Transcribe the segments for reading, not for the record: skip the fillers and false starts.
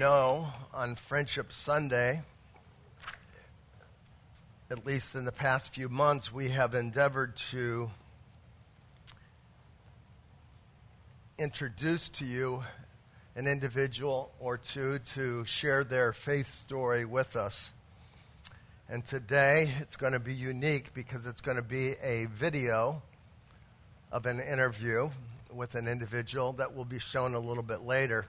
know, on Friendship Sunday, at least in the past few months, we have endeavored to introduce to you an individual or two to share their faith story with us. And today it's going to be unique because it's going to be a video of an interview with an individual that will be shown a little bit later.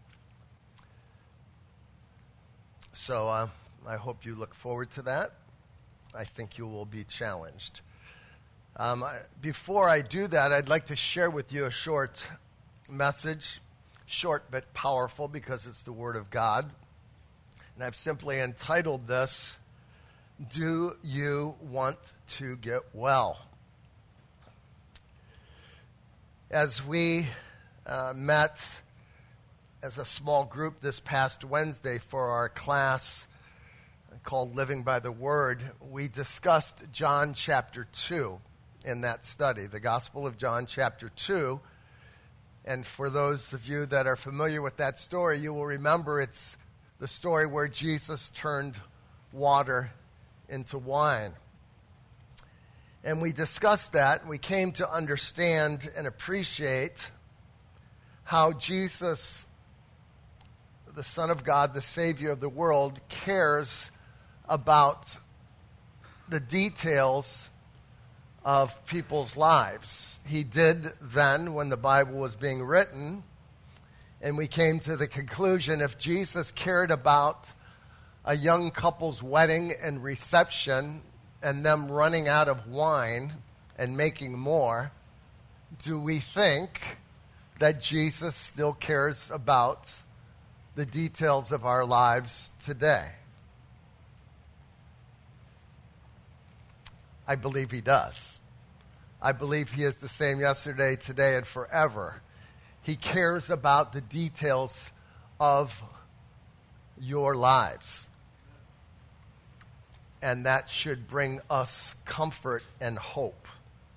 So I hope you look forward to that. I think you will be challenged. Before I do that, I'd like to share with you a short message, short but powerful because it's the Word of God. And I've simply entitled this, Do You Want to Get Well? As we met as a small group this past Wednesday for our class called Living by the Word, we discussed John chapter 2 in that study, the Gospel of John chapter 2. And for those of you that are familiar with that story, you will remember it's the story where Jesus turned water into wine. And we discussed that, and we came to understand and appreciate how Jesus, the Son of God, the Savior of the world, cares about the details of people's lives. He did then when the Bible was being written, and we came to the conclusion if Jesus cared about a young couple's wedding and reception and them running out of wine and making more, do we think that Jesus still cares about the details of our lives today? I believe he does. I believe he is the same yesterday, today, and forever. He cares about the details of your lives. And that should bring us comfort and hope.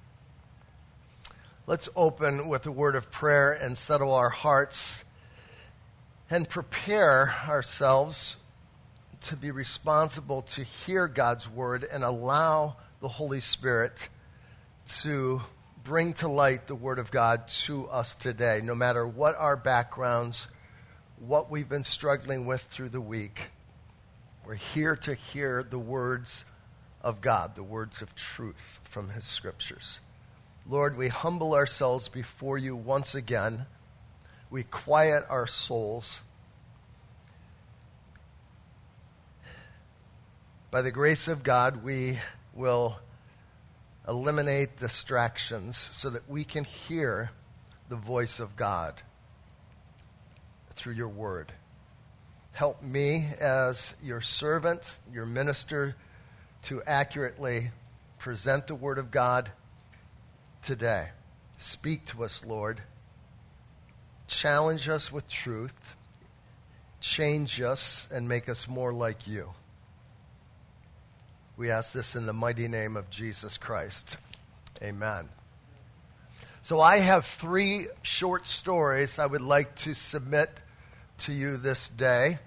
Let's open with a word of prayer and settle our hearts and prepare ourselves to be responsible to hear God's word and allow the Holy Spirit to bring to light the word of God to us today, no matter what our backgrounds, what we've been struggling with through the week. We're here to hear the words of God, the words of truth from his scriptures. Lord, we humble ourselves before you once again. We quiet our souls. By the grace of God, we will eliminate distractions so that we can hear the voice of God through your word. Help me as your servant, your minister, to accurately present the word of God today. Speak to us, Lord. Challenge us with truth. Change us and make us more like you. We ask this in the mighty name of Jesus Christ. Amen. So I have 3 short stories I would like to submit to you this day.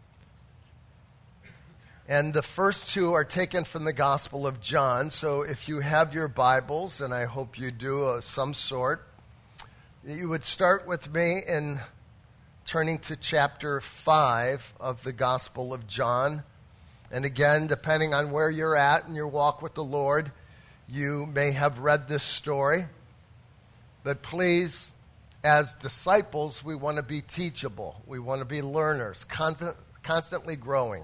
And the first 2 are taken from the Gospel of John. So if you have your Bibles, and I hope you do of some sort, you would start with me in turning to chapter 5 of the Gospel of John. And again, depending on where you're at in your walk with the Lord, you may have read this story. But please, as disciples, we want to be teachable. We want to be learners, constantly growing.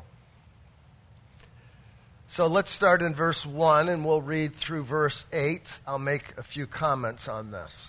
So let's start in verse 1, and we'll read through verse 8. I'll make a few comments on this.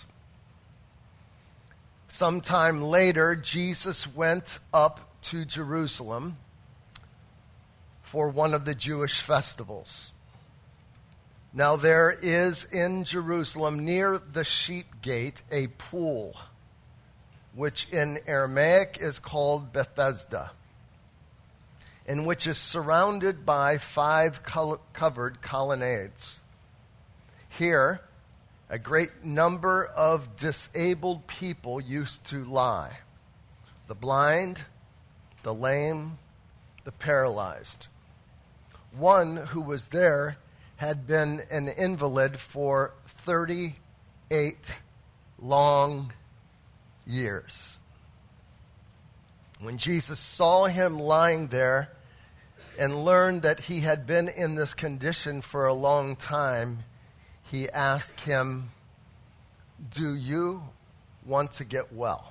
Sometime later, Jesus went up to Jerusalem for one of the Jewish festivals. Now there is in Jerusalem near the sheep gate a pool, which in Aramaic is called Bethesda, and which is surrounded by 5 covered colonnades. Here, a great number of disabled people used to lie: the blind, the lame, the paralyzed. One who was there had been an invalid for 38 long years. When Jesus saw him lying there and learned that he had been in this condition for a long time, he asked him, "Do you want to get well?"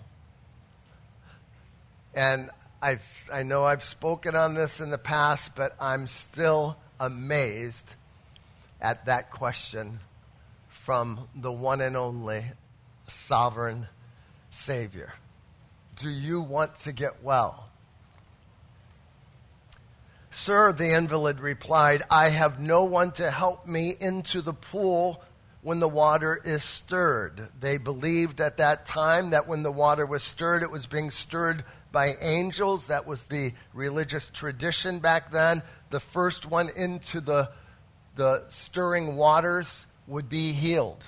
And I know I've spoken on this in the past, but I'm still amazed at that question from the one and only sovereign Savior. Do you want to get well? "Sir," the invalid replied, "I have no one to help me into the pool when the water is stirred." They believed at that time that when the water was stirred, it was being stirred by angels. That was the religious tradition back then. The first one into the stirring waters would be healed.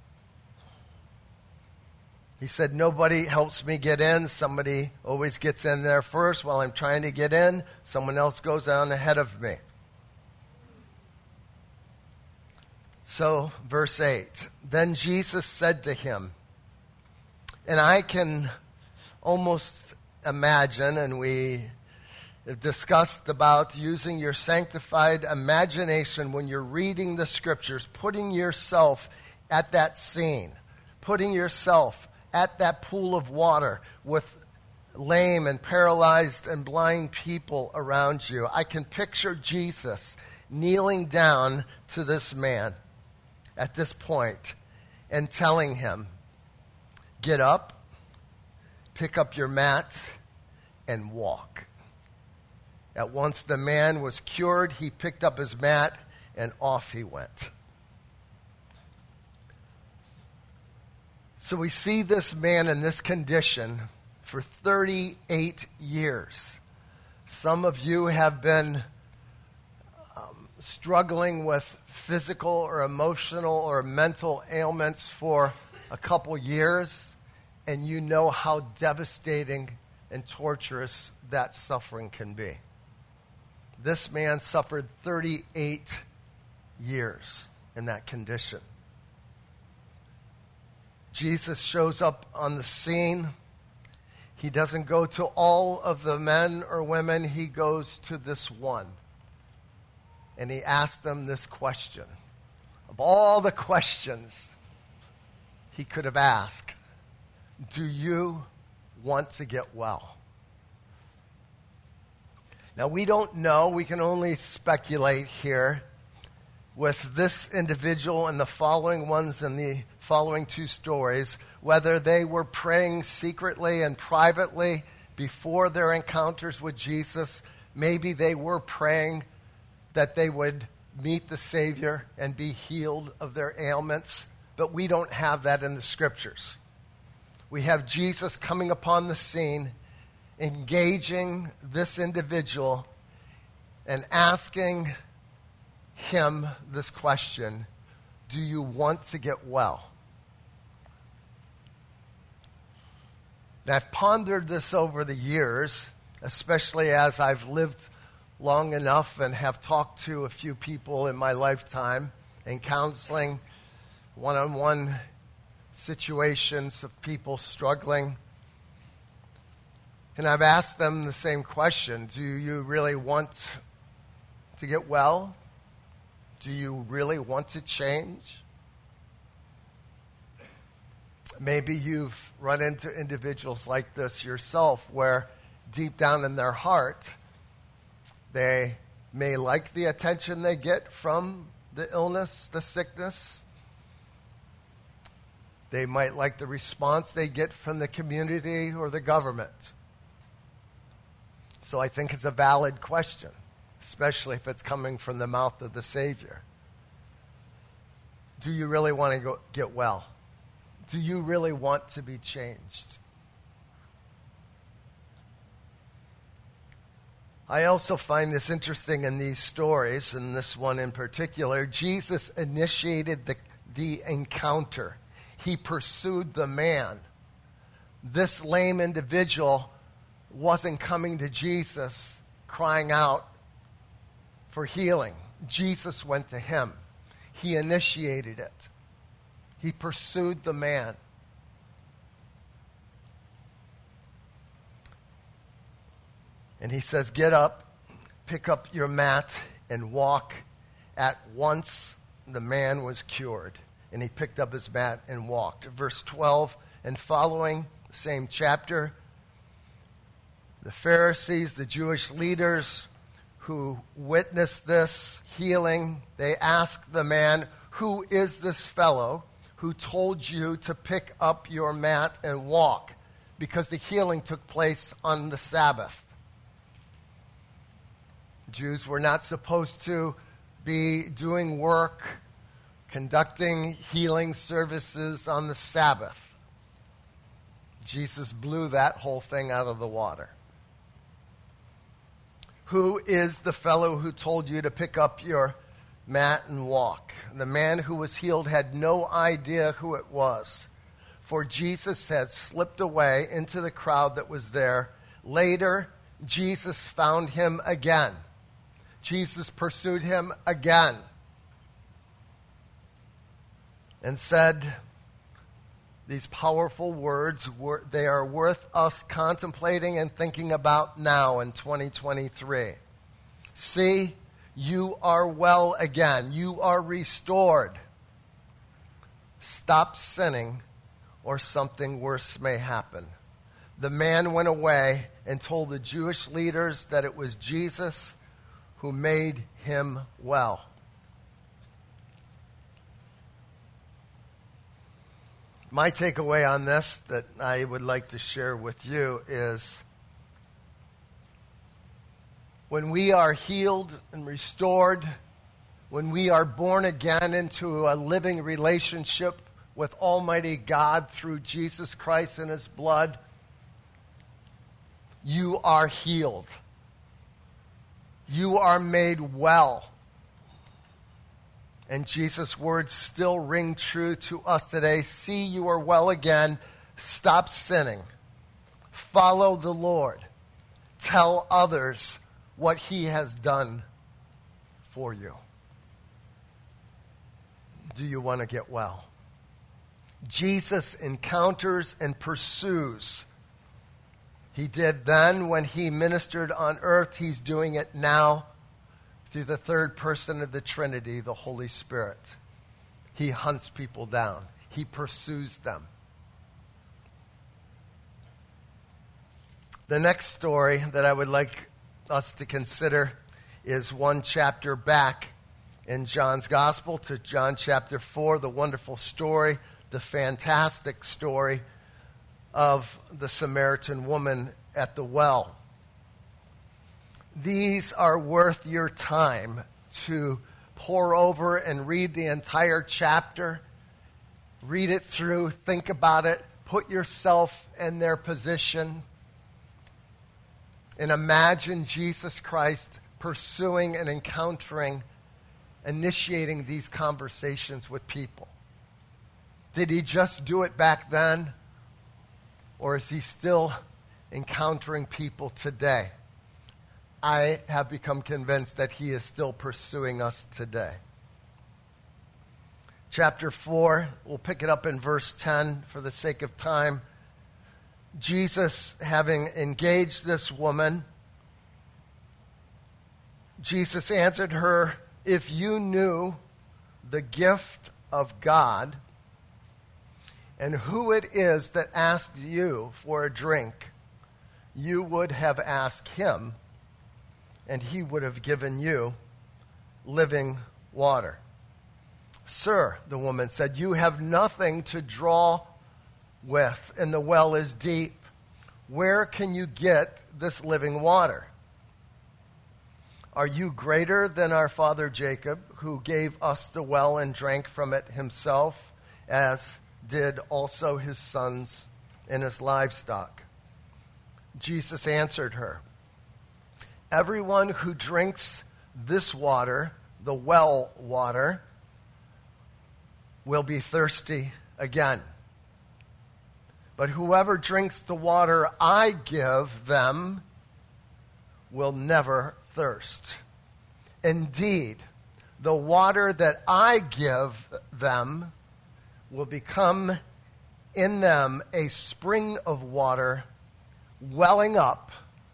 He said, "Nobody helps me get in. Somebody always gets in there first. While I'm trying to get in, someone else goes on ahead of me." So, verse 8, "Then Jesus said to him," and I can almost imagine, and we discussed about using your sanctified imagination when you're reading the scriptures, putting yourself at that scene, putting yourself at that pool of water with lame and paralyzed and blind people around you. I can picture Jesus kneeling down to this man at this point and telling him, "Get up, pick up your mat, and walk." At once the man was cured. He picked up his mat and off he went. So we see this man in this condition for 38 years. Some of you have been struggling with physical or emotional or mental ailments for a couple years, and you know how devastating and torturous that suffering can be. This man suffered 38 years in that condition. Jesus shows up on the scene. He doesn't go to all of the men or women. He goes to this one. And he asks them this question. Of all the questions he could have asked, do you want to get well? Now, we don't know. We can only speculate here with this individual and the following ones in the following two stories, whether they were praying secretly and privately before their encounters with Jesus. Maybe they were praying that they would meet the Savior and be healed of their ailments, but we don't have that in the Scriptures. We have Jesus coming upon the scene, engaging this individual and asking him this question: do you want to get well? Now, I've pondered this over the years, especially as I've lived long enough and have talked to a few people in my lifetime in counseling, one-on-one situations of people struggling. And I've asked them the same question: do you really want to get well? Do you really want to change? Maybe you've run into individuals like this yourself, where deep down in their heart, they may like the attention they get from the illness, the sickness. They might like the response they get from the community or the government. So I think it's a valid question, especially if it's coming from the mouth of the Savior. Do you really want to get well? Do you really want to be changed? I also find this interesting in these stories, and this one in particular. Jesus initiated the encounter. He pursued the man. This lame individual wasn't coming to Jesus crying out for healing. Jesus went to him. He initiated it. He pursued the man. And he says, get up, pick up your mat, and walk. At once the man was cured. And he picked up his mat and walked. Verse 12 and following, same chapter. The Pharisees, the Jewish leaders who witnessed this healing, they asked the man, who is this fellow who told you to pick up your mat and walk? Because the healing took place on the Sabbath. Jews were not supposed to be doing work, conducting healing services on the Sabbath. Jesus blew that whole thing out of the water. Who is the fellow who told you to pick up your mat and walk? The man who was healed had no idea who it was, for Jesus had slipped away into the crowd that was there. Later, Jesus found him again. Jesus pursued him again and said these powerful words, they are worth us contemplating and thinking about now in 2023. See, you are well again. You are restored. Stop sinning or something worse may happen. The man went away and told the Jewish leaders that it was Jesus who made him well. My takeaway on this that I would like to share with you is when we are healed and restored, when we are born again into a living relationship with Almighty God through Jesus Christ and his blood, you are healed. You are made well. And Jesus' words still ring true to us today. See, you are well again. Stop sinning. Follow the Lord. Tell others what he has done for you. Do you want to get well? Jesus encounters and pursues. He did then when he ministered on earth. He's doing it now through the third person of the Trinity, the Holy Spirit. He hunts people down. He pursues them. The next story that I would like us to consider is one chapter back in John's Gospel to John chapter 4, the wonderful story, the fantastic story of the Samaritan woman at the well. These are worth your time to pore over and read the entire chapter. Read it through, think about it, put yourself in their position, and imagine Jesus Christ pursuing and encountering, initiating these conversations with people. Did he just do it back then? Or is he still encountering people today? I have become convinced that he is still pursuing us today. Chapter 4, we'll pick it up in verse 10 for the sake of time. Jesus, having engaged this woman, Jesus answered her, if you knew the gift of God and who it is that asked you for a drink, you would have asked him, and he would have given you living water. Sir, the woman said, you have nothing to draw with, and the well is deep. Where can you get this living water? Are you greater than our father Jacob, who gave us the well and drank from it himself, as did also his sons and his livestock? Jesus answered her, everyone who drinks this water, the well water, will be thirsty again. But whoever drinks the water I give them will never thirst. Indeed, the water that I give them will become in them a spring of water welling up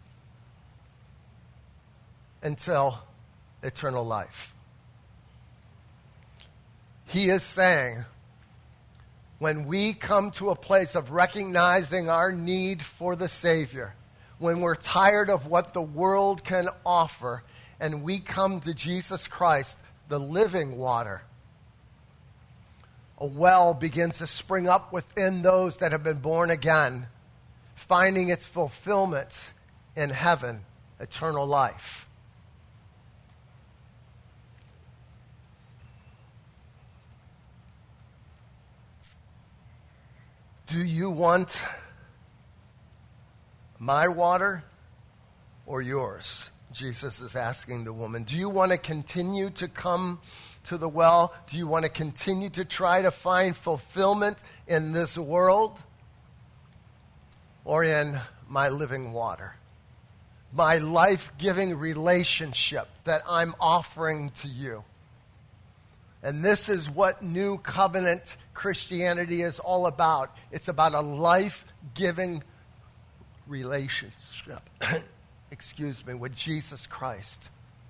until eternal life. He is saying, when we come to a place of recognizing our need for the Savior, when we're tired of what the world can offer, and we come to Jesus Christ, the living water, a well begins to spring up within those that have been born again, finding its fulfillment in heaven, eternal life. Do you want my water or yours? Jesus is asking the woman. Do you want to continue to come to the well? Do you want to continue to try to find fulfillment in this world or in my living water? My life-giving relationship that I'm offering to you. And this is what New Covenant Christianity is all about. It's about a life-giving relationship, with Jesus Christ.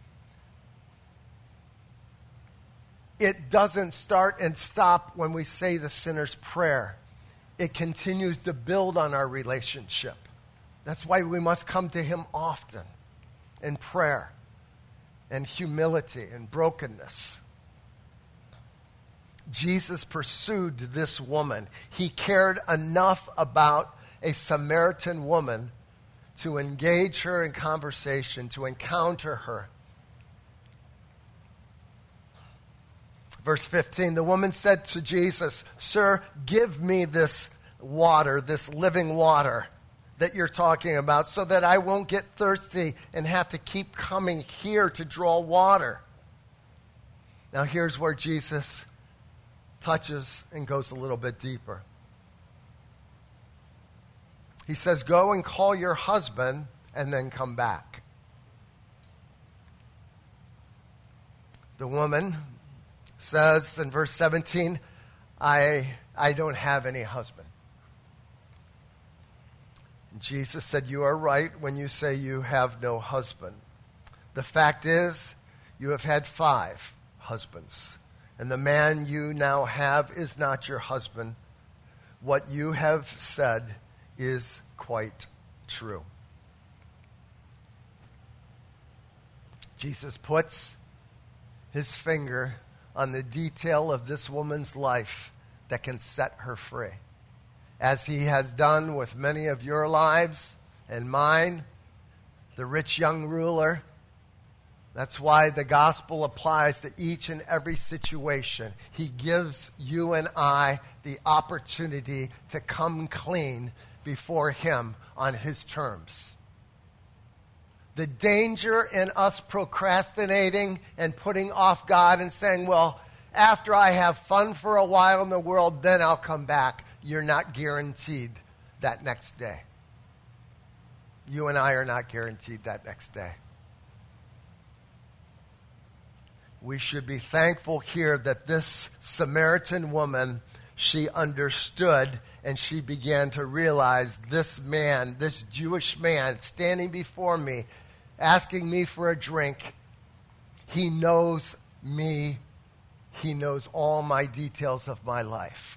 It doesn't start and stop when we say the sinner's prayer. It continues to build on our relationship. That's why we must come to him often in prayer and humility and brokenness. Jesus pursued this woman. He cared enough about a Samaritan woman to engage her in conversation, to encounter her. Verse 15, the woman said to Jesus, "Sir, give me this water, this living water that you're talking about, so that I won't get thirsty and have to keep coming here to draw water." Now here's where Jesus touches and goes a little bit deeper. He says, "Go and call your husband and then come back." The woman says in verse 17, I don't have any husband. Jesus said, "You are right when you say you have no husband. The fact is, you have had 5 husbands. And the man you now have is not your husband. What you have said is quite true." Jesus puts his finger on the detail of this woman's life that can set her free, as he has done with many of your lives and mine, the rich young ruler. That's why the gospel applies to each and every situation. He gives you and I the opportunity to come clean before him on his terms. The danger in us procrastinating and putting off God and saying, well, after I have fun for a while in the world, then I'll come back. You're not guaranteed that next day. You and I are not guaranteed that next day. We should be thankful here that this Samaritan woman, she understood and she began to realize this man, this Jewish man standing before me, asking me for a drink, he knows me. He knows all my details of my life.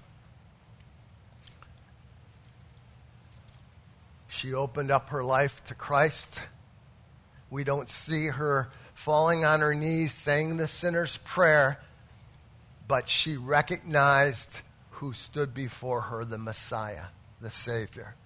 She opened up her life to Christ. We don't see her falling on her knees, saying the sinner's prayer, but she recognized who stood before her, the Messiah, the Savior.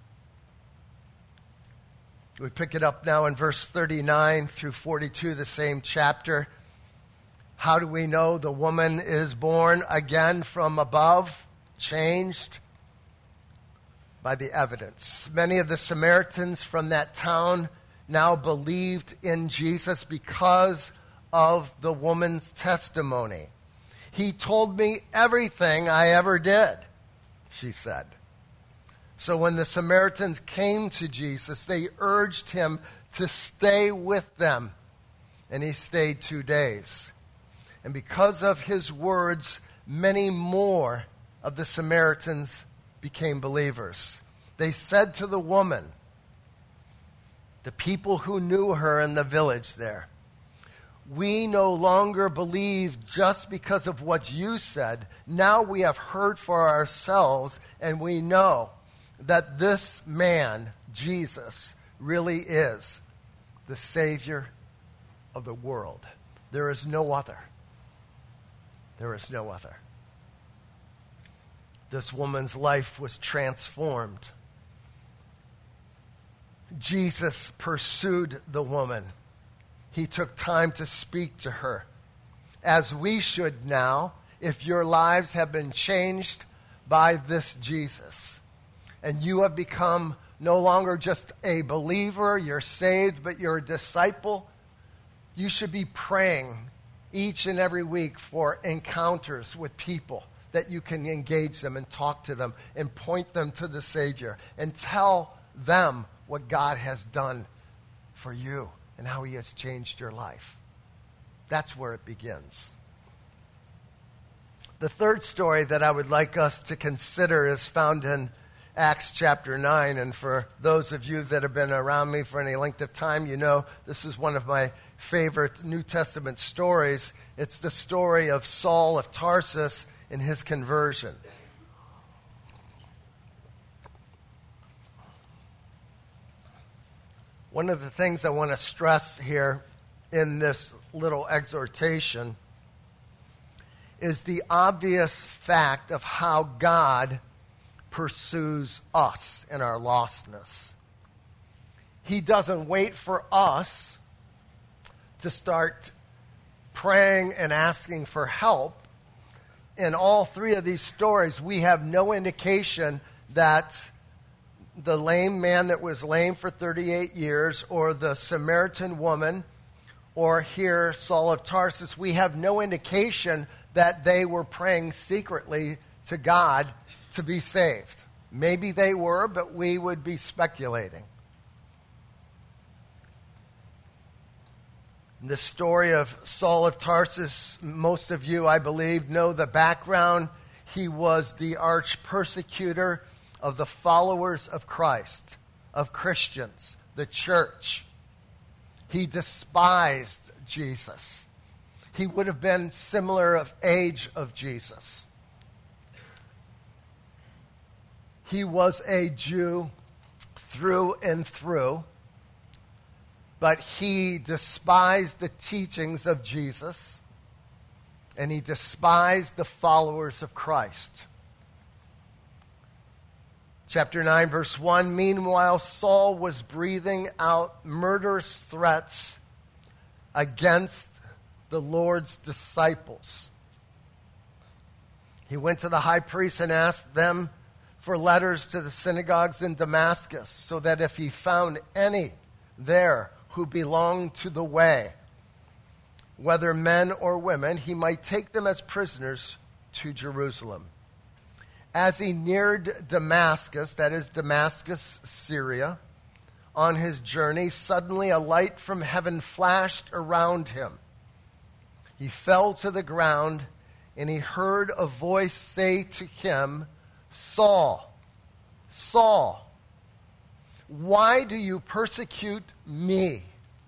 We pick it up now in verse 39 through 42, the same chapter. How do we know the woman is born again from above, changed? By the evidence. Many of the Samaritans from that town now believed in Jesus because of the woman's testimony. "He told me everything I ever did," she said. So when the Samaritans came to Jesus, they urged him to stay with them. And he stayed 2 days. And because of his words, many more of the Samaritans became believers. They said to the woman, the people who knew her in the village there, "We no longer believe just because of what you said. Now we have heard for ourselves, and we know that this man, Jesus, really is the Savior of the world. There is no other. There is no other." This woman's life was transformed. Jesus pursued the woman. He took time to speak to her, as we should now, if your lives have been changed by this Jesus. And you have become no longer just a believer, you're saved, but you're a disciple. You should be praying each and every week for encounters with people that you can engage them and talk to them and point them to the Savior and tell them what God has done for you and how he has changed your life. That's where it begins. The third story that I would like us to consider is found in Acts chapter 9. And for those of you that have been around me for any length of time, you know this is one of my favorite New Testament stories. It's the story of Saul of Tarsus and his conversion. One of the things I want to stress here in this little exhortation is the obvious fact of how God pursues us in our lostness. He doesn't wait for us to start praying and asking for help. In all three of these stories, we have no indication that the lame man that was lame for 38 years, or the Samaritan woman, or here Saul of Tarsus, we have no indication that they were praying secretly to God to be saved. Maybe they were, but we would be speculating. The story of Saul of Tarsus, most of you, I believe, know the background. He was the arch persecutor of the followers of Christ, of Christians, the church. He despised Jesus. He would have been similar of age of Jesus. He was a Jew through and through, but he despised the teachings of Jesus, and he despised the followers of Christ. Chapter 9, verse 1, "Meanwhile, Saul was breathing out murderous threats against the Lord's disciples. He went to the high priest and asked them for letters to the synagogues in Damascus, so that if he found any there who belonged to the way, whether men or women, he might take them as prisoners to Jerusalem. As he neared Damascus," that is Damascus, Syria, "on his journey, suddenly a light from heaven flashed around him. He fell to the ground, and he heard a voice say to him, 'Saul, Saul, why do you persecute me?'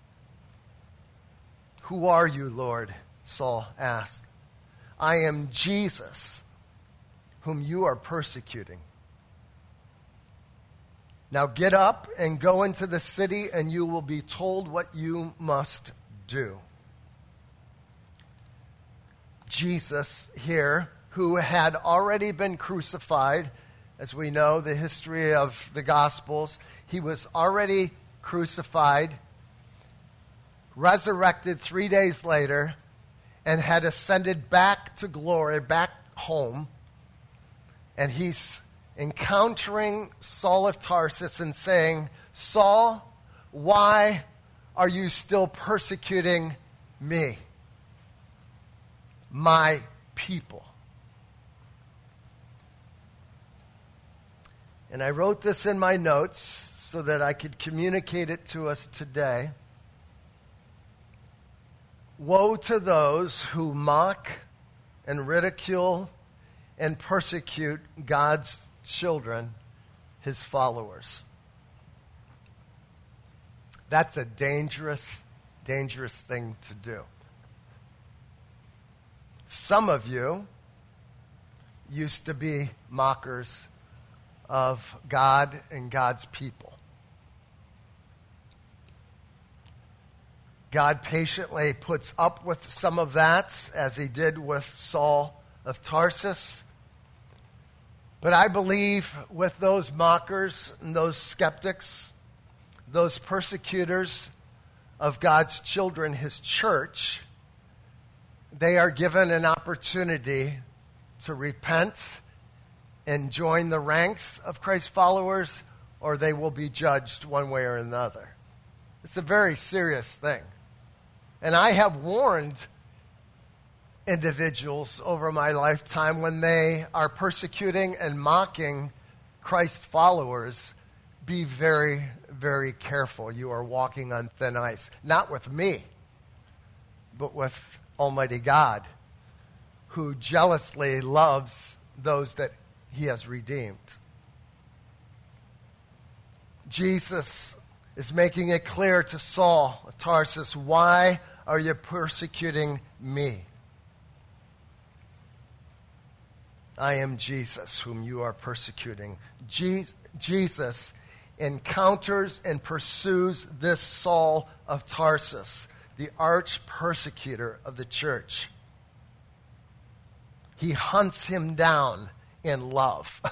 'Who are you, Lord?' Saul asked. 'I am Jesus, whom you are persecuting. Now get up and go into the city, and you will be told what you must do.'" Jesus here, who had already been crucified, as we know the history of the Gospels, he was already crucified, resurrected 3 days later, and had ascended back to glory, back home. And he's encountering Saul of Tarsus and saying, "Saul, why are you still persecuting me, my people?" And I wrote this in my notes so that I could communicate it to us today. Woe to those who mock and ridicule and persecute God's children, his followers. That's a dangerous, dangerous thing to do. Some of you used to be mockers of God and God's people. God patiently puts up with some of that, as he did with Saul of Tarsus. But I believe with those mockers and those skeptics, those persecutors of God's children, his church, they are given an opportunity to repent and join the ranks of Christ's followers, or they will be judged one way or another. It's a very serious thing. And I have warned individuals over my lifetime when they are persecuting and mocking Christ's followers, be very, very careful. You are walking on thin ice. Not with me, but with Almighty God, who jealously loves those that he has redeemed. Jesus is making it clear to Saul of Tarsus, why are you persecuting me? I am Jesus, whom you are persecuting. Jesus encounters and pursues this Saul of Tarsus, the arch persecutor of the church. He hunts him down in love.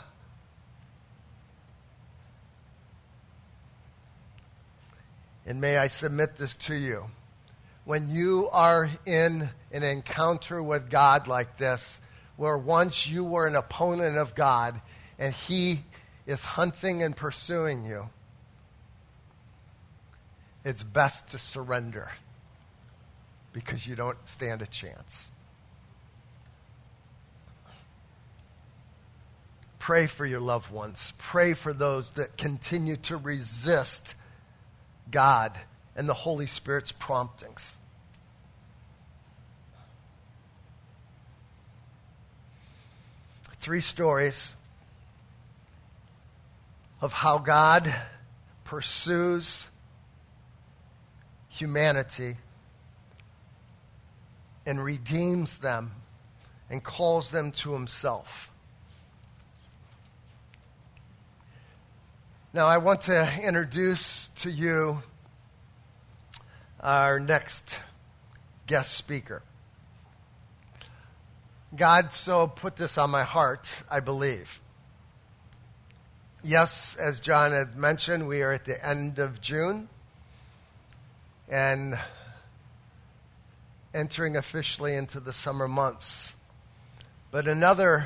And may I submit this to you. When you are in an encounter with God like this, where once you were an opponent of God and he is hunting and pursuing you, it's best to surrender because you don't stand a chance. Pray for your loved ones. Pray for those that continue to resist God and the Holy Spirit's promptings. Three stories of how God pursues humanity and redeems them and calls them to himself. Now, I want to introduce to you our next guest speaker. God so put this on my heart, I believe. Yes, as John had mentioned, we are at the end of June and entering officially into the summer months. But another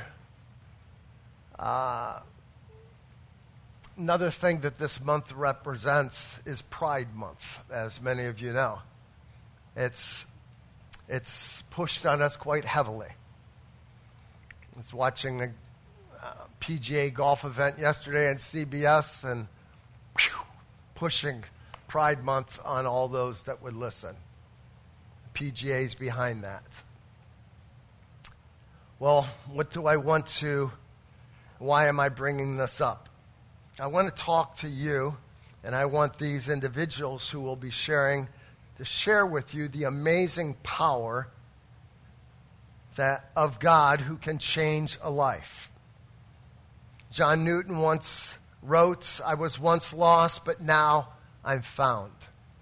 thing that this month represents is Pride Month, as many of you know. It's pushed on us quite heavily. I was watching the PGA golf event yesterday on CBS and pushing Pride Month on all those that would listen. PGA's behind that. Well, why am I bringing this up? I want to talk to you, and I want these individuals who will be sharing to share with you the amazing power of God who can change a life. John Newton once wrote, "I was once lost, but now I'm found."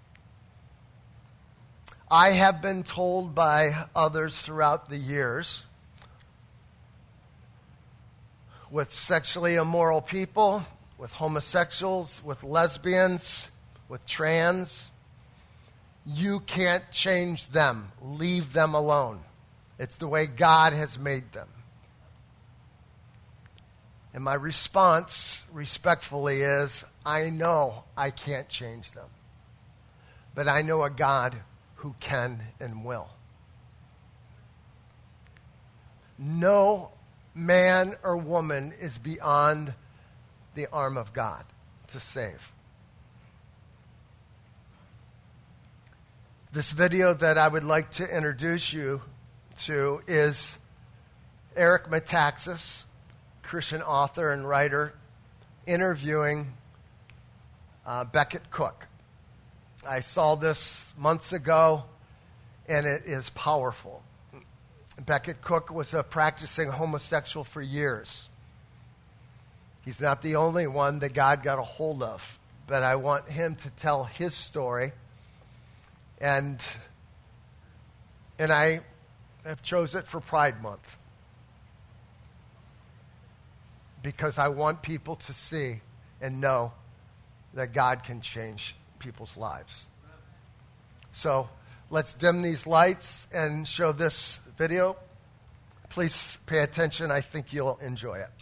I have been told by others throughout the years, with sexually immoral people, with homosexuals, with lesbians, with trans, you can't change them. Leave them alone. It's the way God has made them. And my response, respectfully, is, I know I can't change them. But I know a God who can and will. No man or woman is beyond the arm of God to save. This video that I would like to introduce you to is Eric Metaxas, Christian author and writer, interviewing Becket Cook. I saw this months ago, and it is powerful. Becket Cook was a practicing homosexual for years. He's not the only one that God got a hold of, but I want him to tell his story. And I have chosen it for Pride Month because I want people to see and know that God can change people's lives. So let's dim these lights and show this video. Please pay attention. I think you'll enjoy it.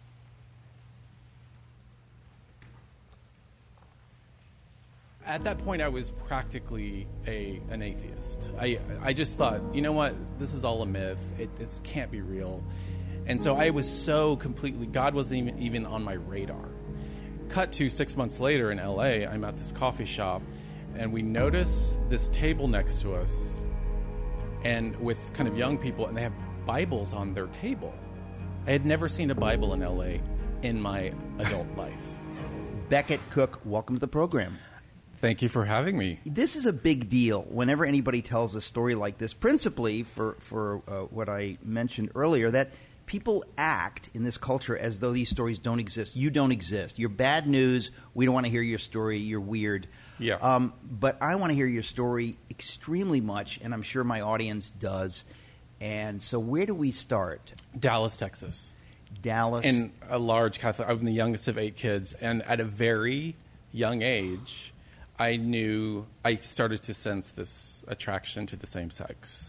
At that point, I was practically an atheist. I just thought, you know what, this is all a myth. It can't be real. And so I was so completely, God wasn't even on my radar. Cut to 6 months later in LA, I'm at this coffee shop, and we notice this table next to us, and with kind of young people, and they have Bibles on their table. I had never seen a Bible in LA in my adult life. Becket Cook, welcome to the program. Thank you for having me. This is a big deal whenever anybody tells a story like this, principally for what I mentioned earlier, that people act in this culture as though these stories don't exist. You don't exist. You're bad news. We don't want to hear your story. You're weird. Yeah. But I want to hear your story extremely much, and I'm sure my audience does. And so where do we start? Dallas, Texas. Dallas. In a large Catholic, I'm the youngest of 8 kids, and at a very young age, I started to sense this attraction to the same sex.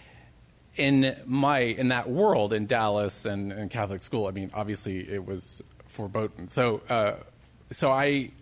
In that world, in Dallas and Catholic school, I mean, obviously it was forbidden. So I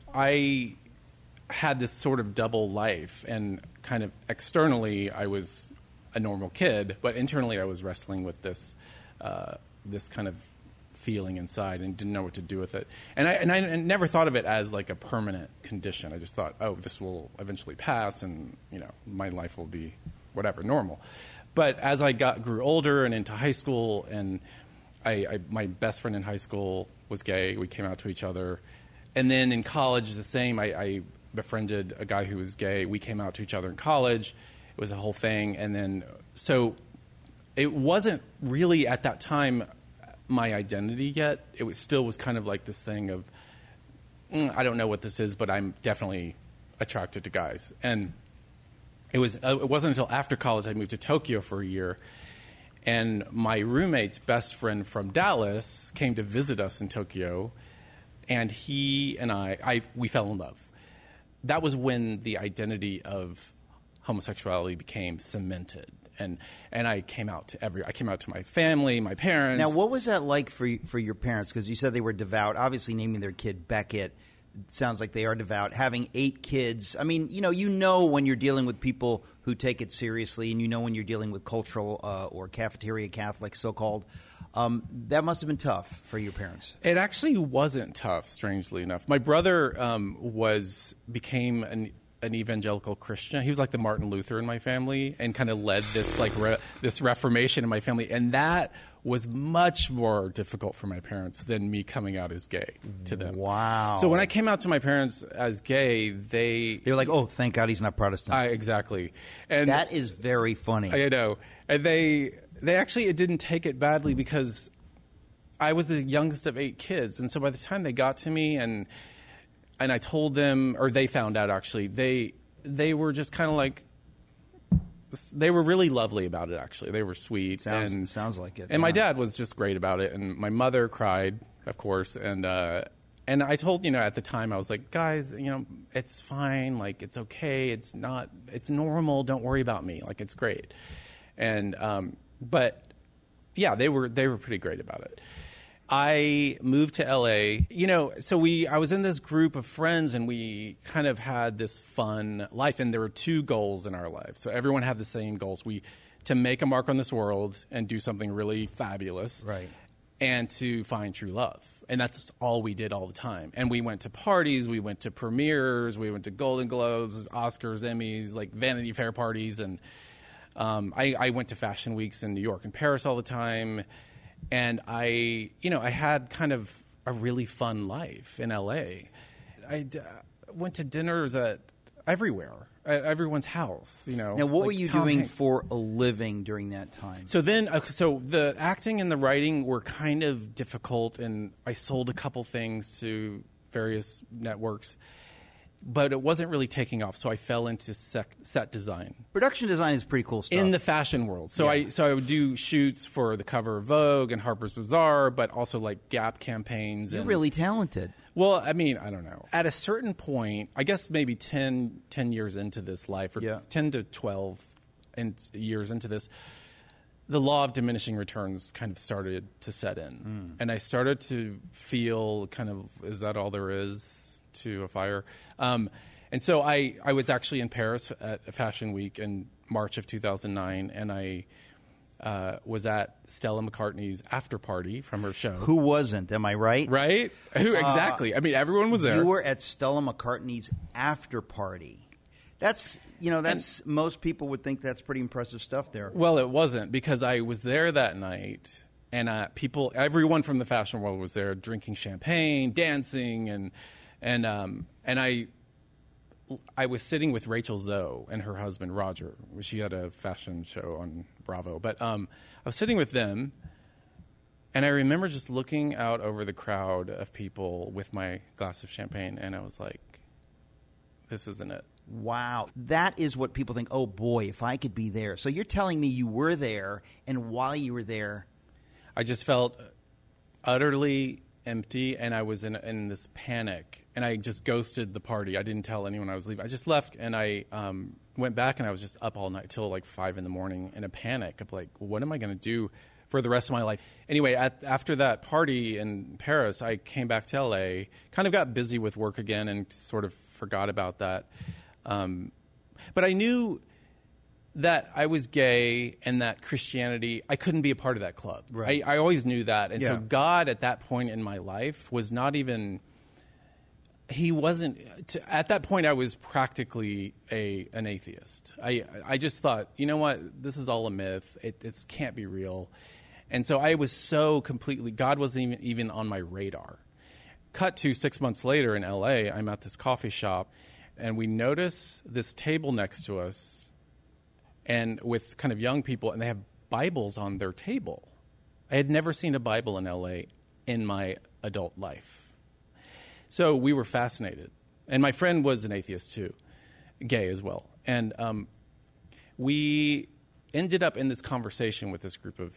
had this sort of double life, and kind of externally I was a normal kid, but internally I was wrestling with this kind of feeling inside and didn't know what to do with it. And I never thought of it as like a permanent condition. I just thought, oh, this will eventually pass, and my life will be whatever, normal. But as I grew older and into high school, and my best friend in high school was gay. We came out to each other. And then in college, the same. I befriended a guy who was gay. We came out to each other in college. It was a whole thing. And then, so it wasn't really at that time my identity yet. It was kind of like this thing of, I don't know what this is, but I'm definitely attracted to guys. And it wasn't until after college I moved to Tokyo for a year, and my roommate's best friend from Dallas came to visit us in Tokyo, and he and we fell in love. That was when the identity of homosexuality became cemented. And I came out to my family, my parents. Now, what was that like for your parents? Because you said they were devout. Obviously, naming their kid Becket sounds like they are devout. Having 8 kids, I mean, you know when you're dealing with people who take it seriously, and you know when you're dealing with cultural or cafeteria Catholics, so-called. That must have been tough for your parents. It actually wasn't tough, strangely enough. My brother became an evangelical Christian. He was like the Martin Luther in my family, and kind of led this this Reformation in my family, and that was much more difficult for my parents than me coming out as gay to them. Wow! So when I came out to my parents as gay, they were like, "Oh, thank God he's not Protestant." Exactly, and that is very funny. I know, and they actually it didn't take it badly because I was the youngest of 8 kids, and so by the time they got to me and I told them, or they found out actually, they were just kind of like, they were really lovely about it actually. They were sweet. Sounds like it. And my dad was just great about it, and my mother cried, of course, and I told, at the time I was like, guys, it's fine, like it's okay, it's normal, don't worry about me, like it's great. And but yeah, they were pretty great about it. I moved to LA, so I was in this group of friends, and we kind of had this fun life, and there were 2 goals in our life. So everyone had the same goals. To make a mark on this world and do something really fabulous. Right. And to find true love. And that's all we did all the time. And we went to parties, we went to premieres, we went to Golden Globes, Oscars, Emmys, like Vanity Fair parties. And I went to fashion weeks in New York and Paris all the time. And I had kind of a really fun life in L.A. I went to dinners everywhere, at everyone's house. Now, what were you doing for a living during that time? So then, so the acting and the writing were kind of difficult, and I sold a couple things to various networks, but it wasn't really taking off. So I fell into set design. Production design is pretty cool stuff in the fashion world. So I would do shoots for the cover of Vogue and Harper's Bazaar, but also like Gap campaigns. You're really talented. Well, I mean, I don't know. At a certain point, I guess maybe 10 years into this life, or 10 to 12 years into this, the law of diminishing returns kind of started to set in. And I started to feel kind of, is that all there is to a fire? And so I was actually in Paris at a fashion week in March of 2009, and I was at Stella McCartney's after party from her show. Who wasn't? Am I right? Right? Who exactly? I mean, everyone was there. You were at Stella McCartney's after party. That's most people would think that's pretty impressive stuff there. Well, it wasn't, because I was there that night, and everyone from the fashion world was there, drinking champagne, dancing, and I was sitting with Rachel Zoe and her husband, Roger. She had a fashion show on Bravo. But I was sitting with them, and I remember just looking out over the crowd of people with my glass of champagne, and I was like, this isn't it. Wow. That is what people think, oh, boy, if I could be there. So you're telling me you were there, and while you were there, I just felt utterly empty, and I was in this panic, and I just ghosted the party. I didn't tell anyone I was leaving. I just left, and I went back, and I was just up all night till like 5 a.m. in a panic of like, what am I going to do for the rest of my life? Anyway, after that party in Paris, I came back to LA, kind of got busy with work again, and sort of forgot about that. But I knew that I was gay and that Christianity, I couldn't be a part of that club. Right. I always knew that. And so God at that point in my life was not even, he wasn't, at that point I was practically an atheist. I just thought, you know what, this is all a myth. It can't be real. And so I was so completely, God wasn't even on my radar. Cut to 6 months later in LA, I'm at this coffee shop, and we notice this table next to us, and with kind of young people, and they have Bibles on their table. I had never seen a Bible in LA in my adult life. So we were fascinated. And my friend was an atheist too, gay as well. And we ended up in this conversation with this group of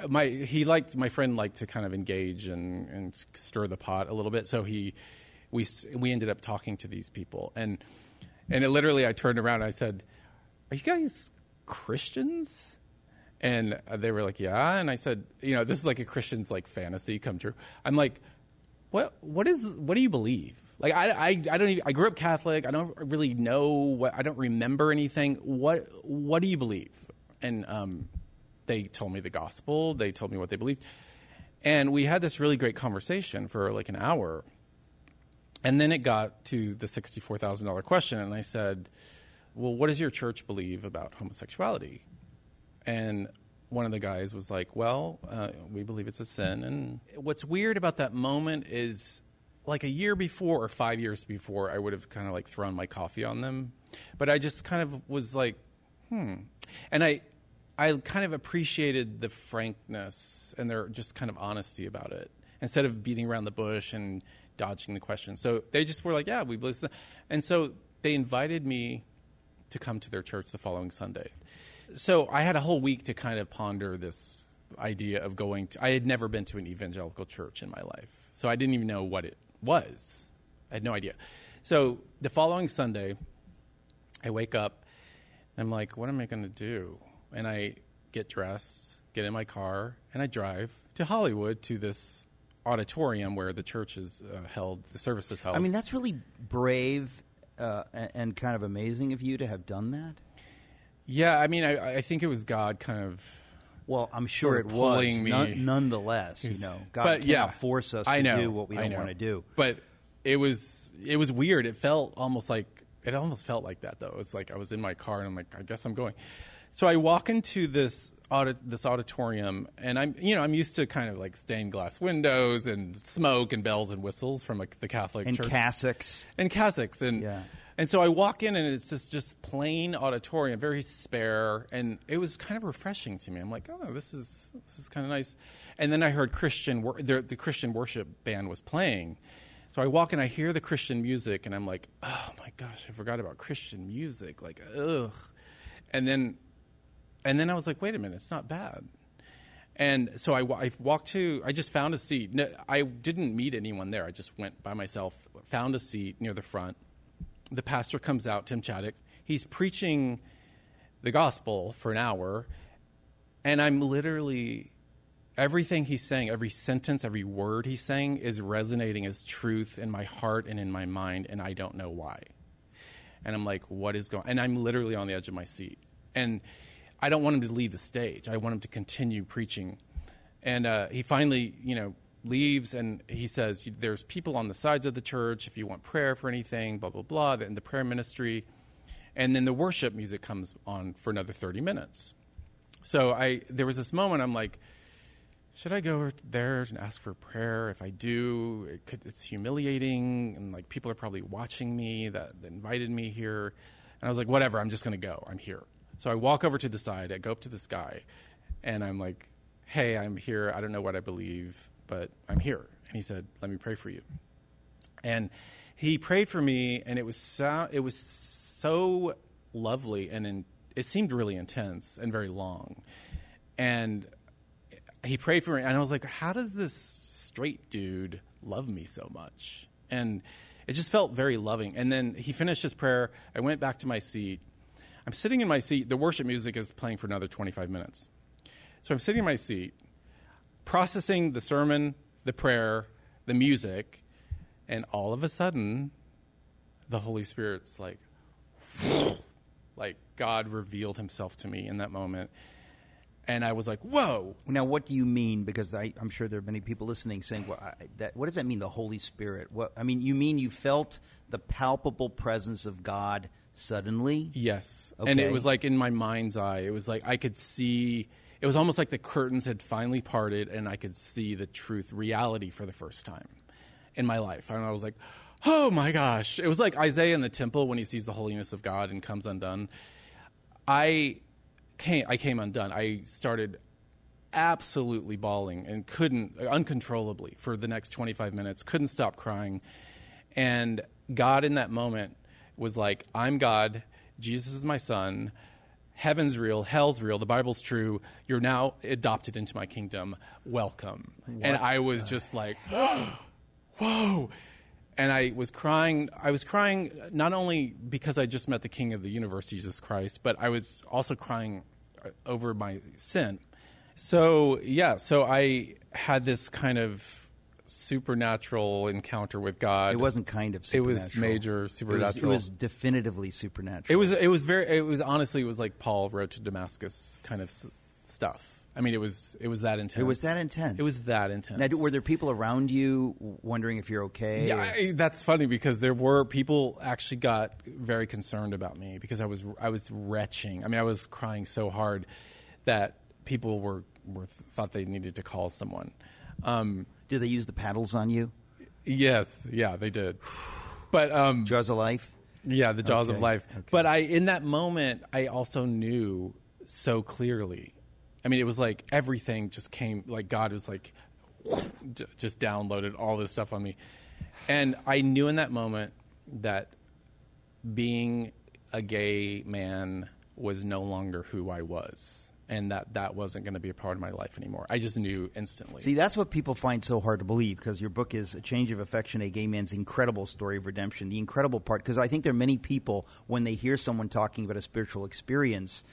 my friend liked to kind of engage and stir the pot a little bit. So we ended up talking to these people. And it literally, I turned around and I said, are you guys Christians? And they were like, yeah. And I said, this is like a Christian's like fantasy come true. I'm like, what do you believe? Like, I don't even, I grew up Catholic. I don't really know I don't remember anything. What do you believe? And they told me the gospel. They told me what they believed. And we had this really great conversation for like an hour. And then it got to the $64,000 question. And I said, well, what does your church believe about homosexuality? And one of the guys was like, well, we believe it's a sin. And what's weird about that moment is like a year before or 5 years before, I would have kind of like thrown my coffee on them. But I just kind of was like, And I kind of appreciated the frankness and their just kind of honesty about it, instead of beating around the bush and dodging the question. So they just were like, yeah, we believe so. And so they invited me to come to their church the following Sunday. So I had a whole week to kind of ponder this idea of going to, I had never been to an evangelical church in my life. So I didn't even know what it was. I had no idea. So the following Sunday, I wake up, and I'm like, what am I going to do? And I get dressed, get in my car, and I drive to Hollywood to this auditorium where the church is held, the service is held. I mean, that's really brave and kind of amazing of you to have done that. Yeah, I mean, I think it was God kind of Well, I'm sure sort it of was. pulling me. Nonetheless, God but, cannot force us to do what we I don't know. want to do. But it was weird. It almost felt like that, though. It was like I was in my car, and I'm like, I guess I'm going. So I walk into this auditorium, and I'm used to kind of like stained glass windows and smoke and bells and whistles from like the Catholic And church. cassocks. And so I walk in, and it's just plain auditorium, very spare, and it was kind of refreshing to me. I'm like, oh, this is kind of nice. And then I heard the Christian worship band was playing. So I walk in, I hear the Christian music, and I'm like, oh my gosh, I forgot about Christian music. Like, ugh. And then I was like, wait a minute, it's not bad. And so I just found a seat. No, I didn't meet anyone there. I just went by myself, found a seat near the front. The pastor comes out, Tim Chaddick. He's preaching the gospel for an hour, and I'm literally, everything he's saying, every sentence, every word he's saying is resonating as truth in my heart and in my mind, and I don't know why. And I'm like, what is going on? And I'm literally on the edge of my seat. And I don't want him to leave the stage. I want him to continue preaching. And he finally, leaves, and he says, there's people on the sides of the church if you want prayer for anything, blah, blah, blah, and the prayer ministry. And then the worship music comes on for another 30 minutes. So there was this moment, I'm like, should I go there and ask for prayer? If I do, it's humiliating, and like people are probably watching me that invited me here. And I was like, whatever, I'm just going to go. I'm here. So I walk over to the side. I go up to this guy, and I'm like, hey, I'm here. I don't know what I believe, but I'm here. And he said, let me pray for you. And he prayed for me, and it was so lovely, and it seemed really intense and very long. And he prayed for me, and I was like, how does this straight dude love me so much? And it just felt very loving. And then he finished his prayer. I went back to my seat. I'm sitting in my seat. The worship music is playing for another 25 minutes. So I'm sitting in my seat, processing the sermon, the prayer, the music, and all of a sudden, the Holy Spirit's like God revealed himself to me in that moment. And I was like, whoa. Now, what do you mean? Because I'm sure there are many people listening saying, what does that mean, the Holy Spirit? You mean you felt the palpable presence of God suddenly? Yes. Okay. And it was like in my mind's eye. It was like I could see, it was almost like the curtains had finally parted, and I could see the truth, reality for the first time in my life. And I was like, oh my gosh. It was like Isaiah in the temple when he sees the holiness of God and comes undone. I came undone. I started absolutely bawling and couldn't, uncontrollably for the next 25 minutes, couldn't stop crying. And God in that moment was like, I'm God, Jesus is my son, heaven's real, hell's real, the Bible's true, you're now adopted into my kingdom, welcome. What? And I was just like, whoa. And I was crying not only because I just met the King of the universe, Jesus Christ, but I was also crying over my sin. So I had this kind of supernatural encounter with God. It wasn't kind of supernatural. It was major supernatural. It was definitively supernatural. It was like Paul wrote to Damascus kind of stuff. I mean, it was that intense. It was that intense. It was that intense. Now, were there people around you wondering if you're okay? Yeah, that's funny because there were people actually got very concerned about me because I was retching. I mean, I was crying so hard that people thought they needed to call someone. Did they use the paddles on you? Yes, yeah, they did. But Jaws of Life? Yeah, the Jaws of Life. Okay. But in that moment, I also knew so clearly. I mean, it was like everything just came, like God was like, just downloaded all this stuff on me. And I knew in that moment that being a gay man was no longer who I was. And that wasn't going to be a part of my life anymore. I just knew instantly. See, that's what people find so hard to believe, because your book is A Change of Affection, A Gay Man's Incredible Story of Redemption. The incredible part, because I think there are many people, when they hear someone talking about a spiritual experience,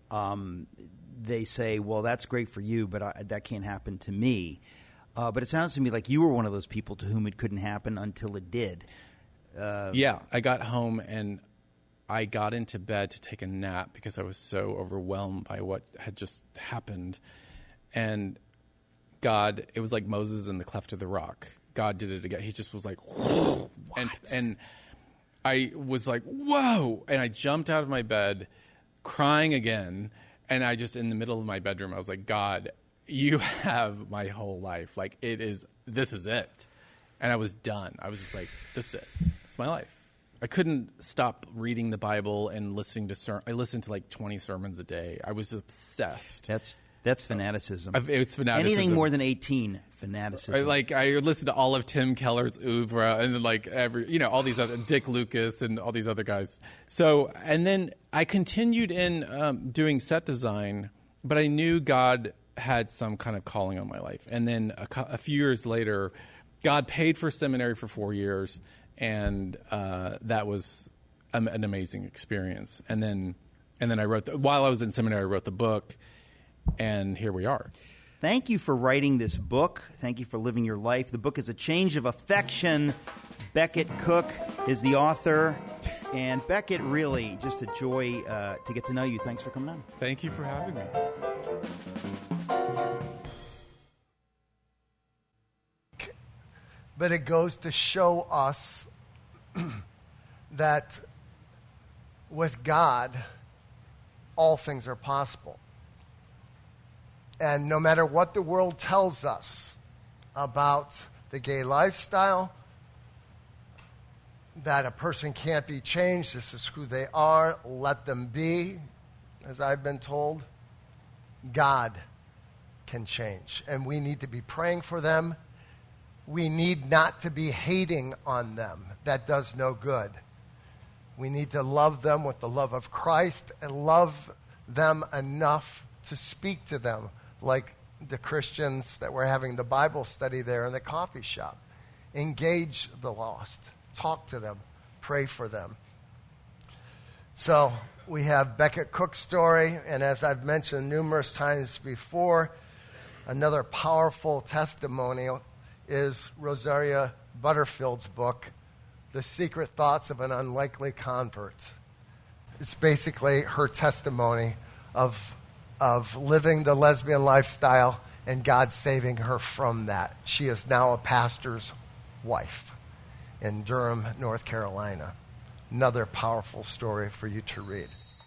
they say, well, that's great for you, but that can't happen to me. But it sounds to me like you were one of those people to whom it couldn't happen until it did. Yeah, I got home and I got into bed to take a nap because I was so overwhelmed by what had just happened. And God, it was like Moses in the cleft of the rock. God did it again. He just was like, whoa. And I was like, whoa. And I jumped out of my bed crying again. And I just, in the middle of my bedroom, I was like, God, you have my whole life. Like, this is it. And I was done. I was just like, this is it. It's my life. I couldn't stop reading the Bible and listening to I listened to like 20 sermons a day. I was obsessed. That's fanaticism. It's fanaticism. Anything more than 18, fanaticism. I listened to all of Tim Keller's oeuvre and then like all these other Dick Lucas and all these other guys. So, and then I continued in doing set design, but I knew God had some kind of calling on my life. And then a few years later, God paid for seminary for 4 years, and that was an amazing experience. And then I wrote while I was in seminary, I wrote the book. And here we are. Thank you for writing this book. Thank you for living your life. The book is A Change of Affection. Becket Cook is the author. And Becket, really, just a joy to get to know you. Thanks for coming on. Thank you for having me. But it goes to show us that with God, all things are possible. And no matter what the world tells us about the gay lifestyle, that a person can't be changed, this is who they are, let them be, as I've been told, God can change. And we need to be praying for them. We need not to be hating on them. That does no good. We need to love them with the love of Christ and love them enough to speak to them like the Christians that were having the Bible study there in the coffee shop. Engage the lost. Talk to them. Pray for them. So we have Becket Cook's story, and as I've mentioned numerous times before, another powerful testimonial is Rosaria Butterfield's book, The Secret Thoughts of an Unlikely Convert. It's basically her testimony of living the lesbian lifestyle and God saving her from that. She is now a pastor's wife in Durham, North Carolina. Another powerful story for you to read.